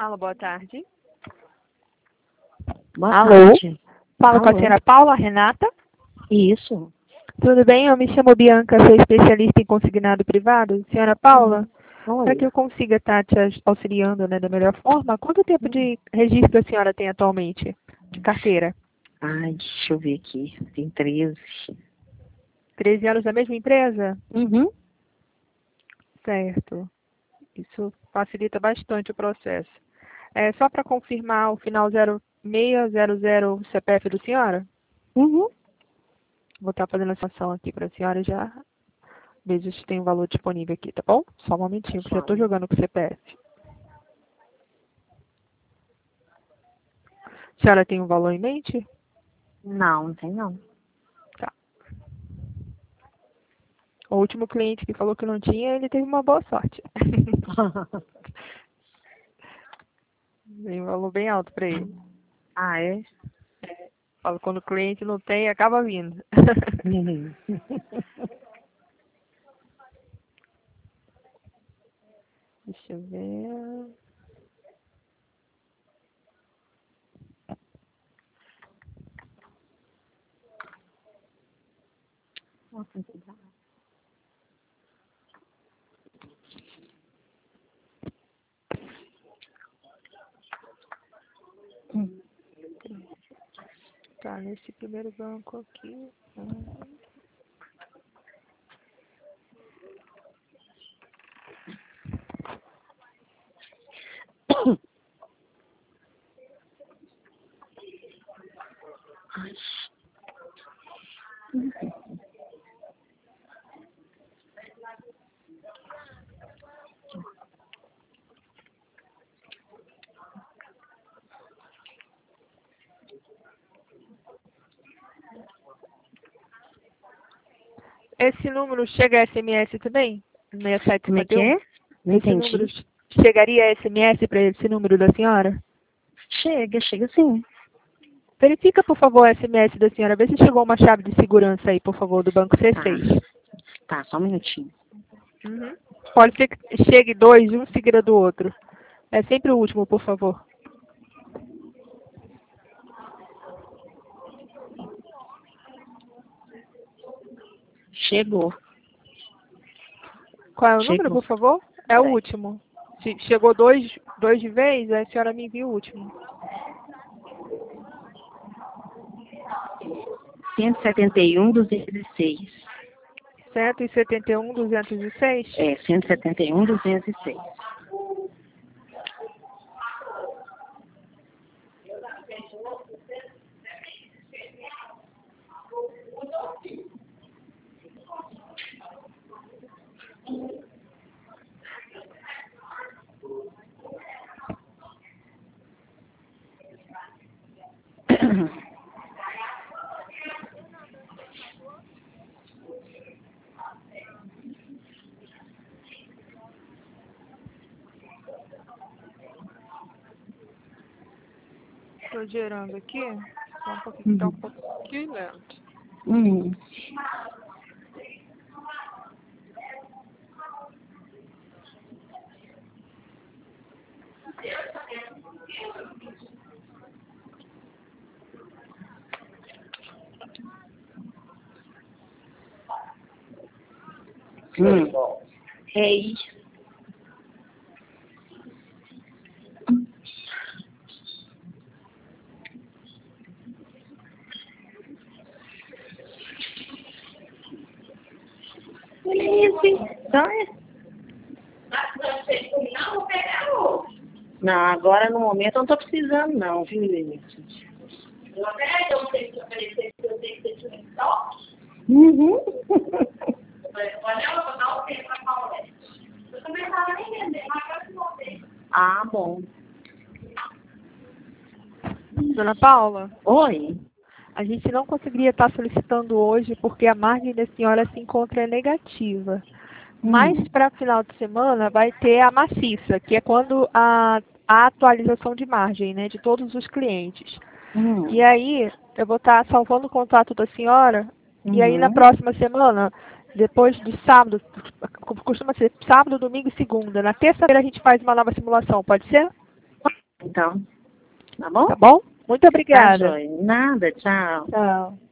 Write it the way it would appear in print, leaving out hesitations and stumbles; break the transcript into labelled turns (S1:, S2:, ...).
S1: Alô, boa tarde.
S2: Boa
S1: Alô?
S2: tarde.
S1: Falo com a
S2: Alô?
S1: senhora Paula Renata.
S2: Isso.
S1: Tudo bem? Eu me chamo Bianca, sou especialista em consignado privado. Senhora Paula, para que
S2: Oi.
S1: eu consiga estar te auxiliando, né, da melhor forma, quanto tempo de registro a senhora tem atualmente de carteira?
S2: Ai, deixa eu ver aqui. Tem 13.
S1: 13 anos na mesma empresa?
S2: Uhum.
S1: Certo. Isso facilita bastante o processo. É só para confirmar o final 0600 o CPF do senhora?
S2: Uhum.
S1: Vou estar fazendo a situação aqui para a senhora já. Veja se tem um valor disponível aqui, tá bom? Só um momentinho, que já estou jogando com o CPF. A senhora tem um valor em mente?
S2: Não, não tem não.
S1: Tá. O último cliente que falou que não tinha, ele teve uma boa sorte. Tem um valor bem alto para ele.
S2: Ah, é?
S1: Falo, quando o cliente não tem, acaba vindo.
S2: Uhum.
S1: Deixa eu ver. Tá, nesse primeiro banco aqui.
S2: Ai.
S1: Esse número chega a SMS também?
S2: Como é que
S1: 6751?
S2: é? Não
S1: Esse número
S2: entendi.
S1: chegaria a SMS para esse número da senhora?
S2: Chega sim.
S1: Verifica, por favor, o SMS da senhora. Vê se chegou uma chave de segurança aí, por favor, do banco
S2: Tá.
S1: C6.
S2: Tá, só um minutinho.
S1: Uhum. Pode ser que chegue dois, um seguida do outro. É sempre o último, por favor.
S2: Chegou.
S1: Qual é o número,
S2: Chegou.
S1: por favor? É o último. Se chegou dois de vez, a senhora me envia o último.
S2: 171.206.
S1: 171.206?
S2: É, 171.206.
S1: Estou gerando aqui. Só um pouquinho, tá um pouquinho lento.
S2: Uhum. Ei. Não, agora no momento eu não tô precisando não, viu, Vinícius? Uhum. Ah, bom.
S1: Dona Paula,
S2: Oi.
S1: a gente não conseguiria estar solicitando hoje porque a margem da senhora se encontra negativa. Mas para final de semana vai ter a maciça, que é quando a atualização de margem, né, de todos os clientes. E aí eu vou estar salvando o contato da senhora e aí na próxima semana, depois de sábado, costuma ser sábado, domingo e segunda. Na terça-feira a gente faz uma nova simulação, pode ser?
S2: Então, tá bom?
S1: Tá bom? Muito
S2: Tá,
S1: obrigada.
S2: joia. Nada, tchau.
S1: Tchau.